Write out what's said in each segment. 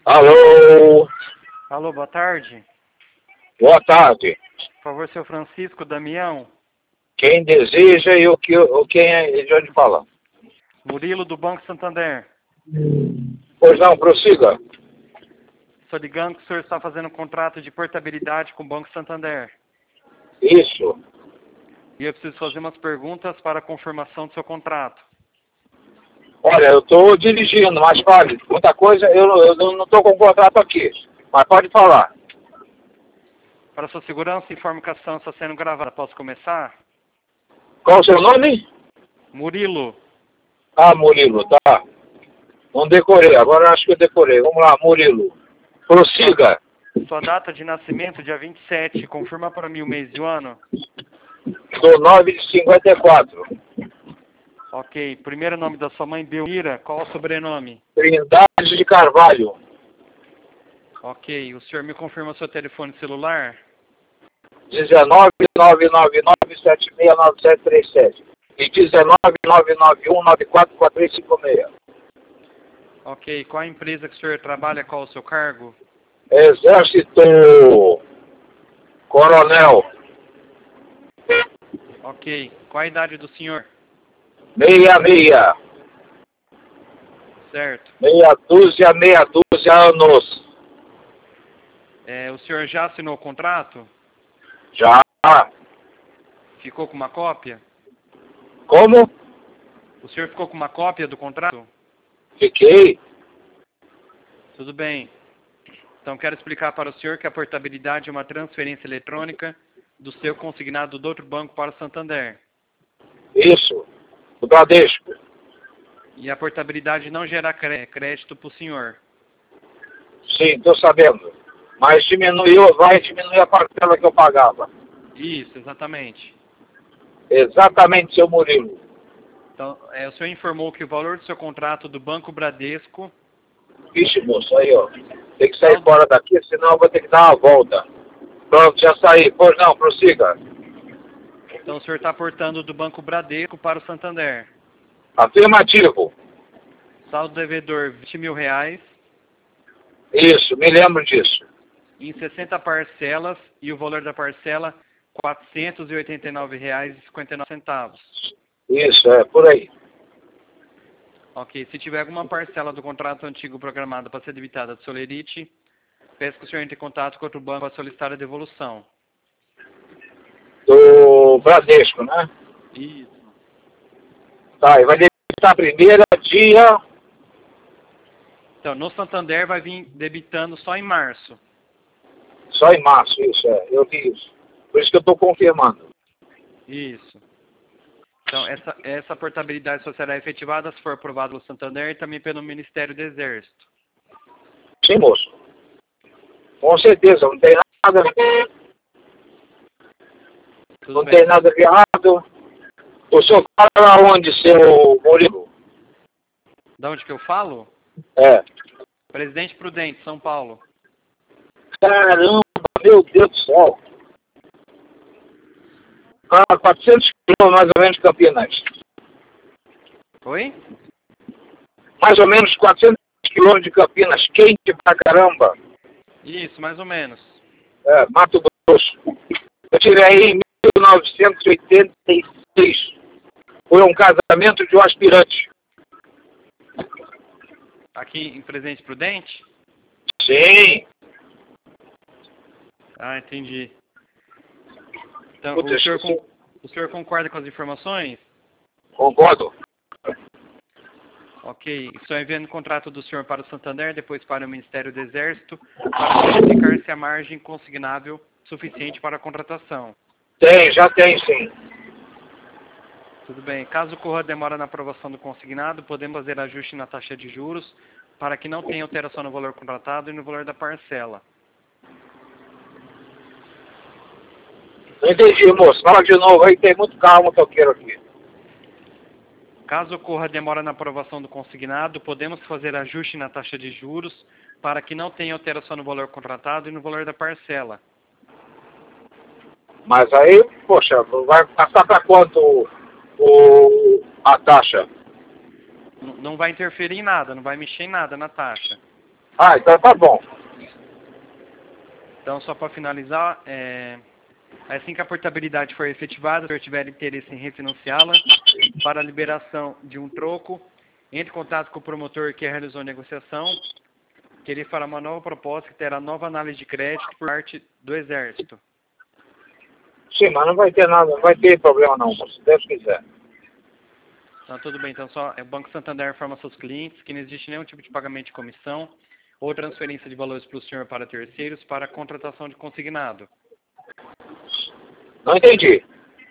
Alô, Alô, boa tarde. boa tarde. Por favor, seu Francisco Damião. Quem deseja e quem é de onde fala? Murilo do Banco Santander. Pois não, prossiga. Estou ligando que o senhor está fazendo um contrato de portabilidade com o Banco Santander. Isso. E eu preciso fazer umas perguntas para a confirmação do seu contrato. Olha, eu estou dirigindo, mas vale. Muita coisa, eu não estou com contrato aqui. Mas pode falar. Para sua segurança, informo que a ação está sendo gravada. Posso começar? Qual o seu nome? Murilo. Ah, Murilo, tá. Não decorei, agora acho que eu decorei. Vamos lá, Murilo. Prossiga. Sua data de nascimento, dia 27. Confirma para mim o mês e o ano. Do 9 de 54. Ok. Primeiro nome da sua mãe, Belmira. Qual o sobrenome? Trindade de Carvalho. Ok. O senhor me confirma seu telefone celular? 19999769737 e 19991944356. Ok. Qual a empresa que o senhor trabalha? Qual o seu cargo? Exército Coronel Ok. Qual a idade do senhor? 66, Certo. meia dúzia anos. O senhor já assinou o contrato? Já. Ficou com uma cópia? Como? O senhor ficou com uma cópia do contrato? Fiquei. Tudo bem. Então quero explicar para o senhor que a portabilidade é uma transferência eletrônica do seu consignado do outro banco para o Santander. Isso. O Bradesco. E a portabilidade não gera crédito para o senhor. Sim, estou sabendo. Mas vai diminuir a parcela que eu pagava. Isso, exatamente. Exatamente, seu Murilo. Então, o senhor informou que o valor do seu contrato do Banco Bradesco... Vixe, moço, aí, ó. Tem que sair fora daqui, senão eu vou ter que dar uma volta. Pronto, já saí. Pois não, prossiga. Então o senhor está aportando do Banco Bradesco para o Santander. Afirmativo. Saldo devedor R$ 20.000 Isso, me lembro disso. em 60 parcelas e o valor da parcela R$ 489,59. Isso, é por aí. Ok, se tiver alguma parcela do contrato antigo programada para ser debitada do Solerite, peço que o senhor entre em contato com outro banco para solicitar a devolução. Do Bradesco, né? Isso. Tá, e vai debitar a primeira dia... Então, no Santander vai vir debitando só em março. Só em março, isso, eu vi isso. Por isso que eu estou confirmando. Isso. Então, essa portabilidade só será efetivada se for aprovada pelo Santander e também pelo Ministério do Exército. Sim, moço. Com certeza, não tem nada... Tudo Não bem. tem nada de errado. O senhor fala onde, seu Murilo? De onde que eu falo? É. Presidente Prudente, São Paulo. Caramba, meu Deus do céu. 400 quilômetros mais ou menos de Campinas. Oi? Mais ou menos 400 quilômetros de Campinas. Quente pra caramba. Isso, mais ou menos. É, Mato Grosso. Eu tive aí em 1986. Foi um casamento de um aspirante. Aqui em Presidente Prudente? Sim. Ah, entendi. Então, Puta, o senhor concorda com as informações? Concordo. Ok. Estou enviando o contrato do senhor para o Santander, depois para o Ministério do Exército, para verificar se a margem consignável suficiente para a contratação. Já tem sim. Tudo bem. Caso ocorra demora na aprovação do consignado, podemos fazer ajuste na taxa de juros para que não tenha alteração no valor contratado e no valor da parcela. Não entendi, moço. Fala de novo aí, tem muito carro motoqueiro aqui. Caso ocorra demora na aprovação do consignado, podemos fazer ajuste na taxa de juros para que não tenha alteração no valor contratado e no valor da parcela. Mas aí, poxa, vai passar para quanto a taxa? Não vai interferir em nada, não vai mexer em nada na taxa. Ah, então tá bom. Então, só para finalizar, assim que a portabilidade for efetivada, se o senhor tiver interesse em refinanciá-la, para a liberação de um troco, entre em contato com o promotor que realizou a negociação, que ele fará uma nova proposta que terá nova análise de crédito por parte do Exército. Sim, mas não vai ter nada, não vai ter problema não, se Deus quiser. Então, tudo bem. Então, o Banco Santander informa seus clientes que não existe nenhum tipo de pagamento de comissão ou transferência de valores para o senhor para terceiros para a contratação de consignado. Não entendi.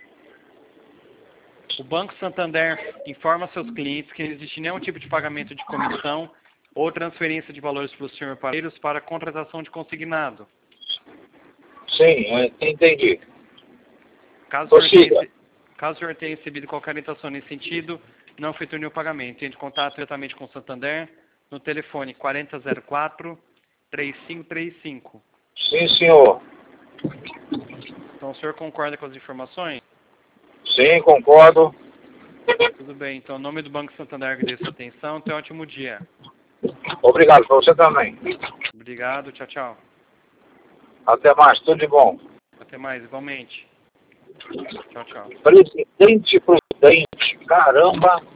O Banco Santander informa seus clientes que não existe nenhum tipo de pagamento de comissão ou transferência de valores para o senhor para terceiros para a contratação de consignado. Sim, entendi. Caso o senhor tenha recebido qualquer orientação nesse sentido, não efetue nenhum pagamento. Entre em contato diretamente com o Santander no telefone 4004-3535. Sim, senhor. Então, o senhor concorda com as informações? Sim, concordo. Tudo bem. Então, em nome do Banco Santander, agradeço a atenção. Tenha um ótimo dia. Obrigado, para você também. Obrigado. Tchau, tchau. Até mais, tudo de bom. Até mais, igualmente. Tchau, tchau. Presidente prudente, caramba.